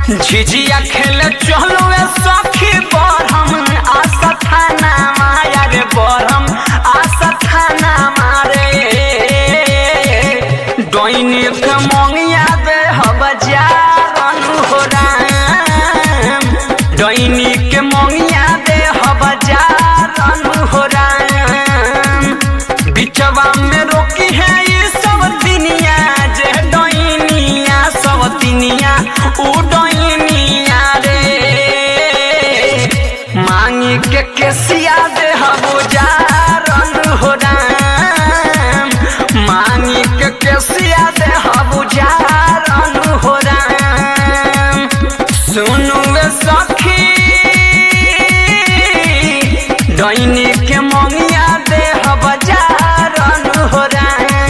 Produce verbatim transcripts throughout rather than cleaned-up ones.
झिझिया खेले चलो सखी बरहम आशा थाना माया रे बरहम आशा थाना मारे डोइनी के मंगिया दे हबजार हो राम डोइनी के मंगिया दे हबजार हो राम बिचवा में रोकी है ये सब दुनिया जे डोइनिया सब दुनिया उ डोइनिया रे मांगी के केसिया दे हबजार हो राम मांगी के केसिया दे हबजार हो राम सुनु वे सखी डोइनी के मंगिया दे हबजार हो राम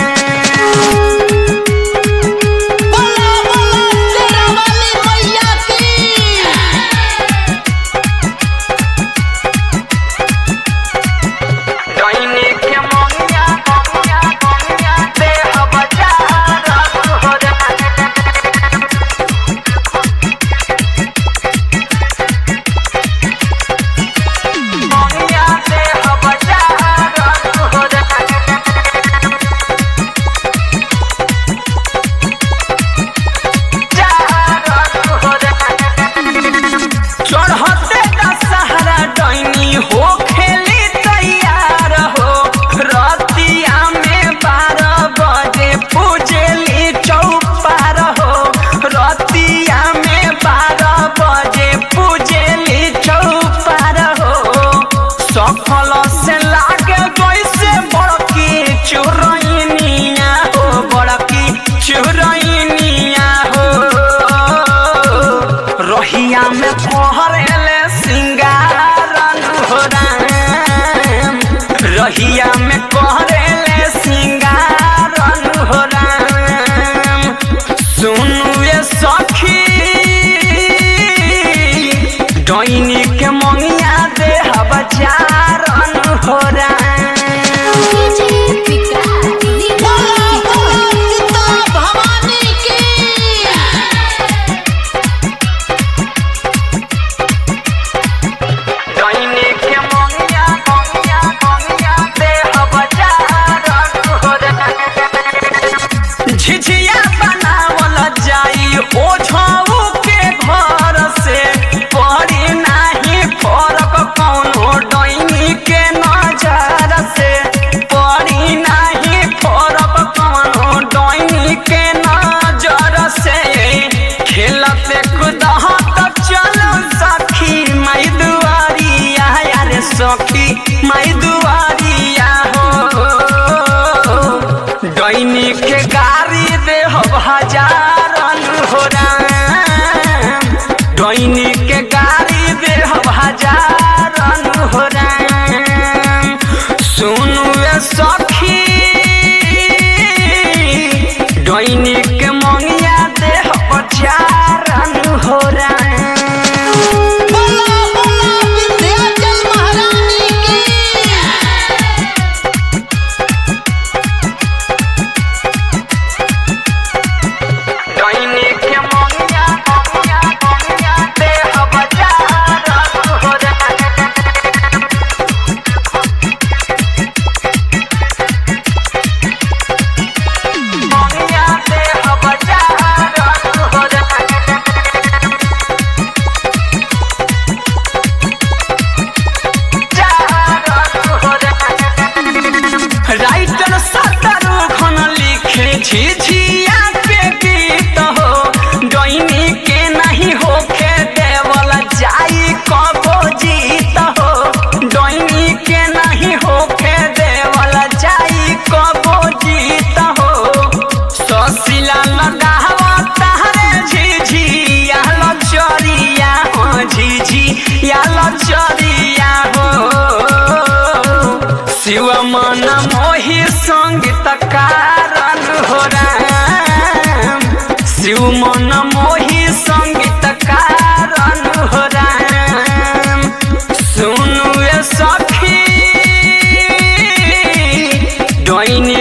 रहिया में पहरेले सिंगारन हो राम रहिया में पहरेले सिंगारन हो राम सुनु ये सखी डोइनी के मंगिया दे हबजार हो राम झिझिया बनावल जाई ओझऊ के घर से पड़ी नाही फरक कौनो डोइनी के नजर से पड़ी नाही फरक कौनो डोइनी के नजर से खेलते कुदहत चल सखी माई दुआरिया यारे सखी माई दुआरिया हो डोइनी के गारी दे हजारन हो राम डोइनी के गारी दे हजारन हो राम सुनु ए सखी डोइनी के मंगिया दे हजारन हो राम राइटर सतरू खन लिखे झिझिया के गीत हो डोइनी के नहीं होके देवल जाई कबो जीत हो डोइनी के नहीं होके देवल जाई कबो जीत हो ससिला लगावा तारे झिझिया लचरिया हो झिझिया लचरिया हो शिव मन मोहि संगीतकार हो राम शिव मन मोहि संगीतकार हो राम सुनु ए सखी डोइनी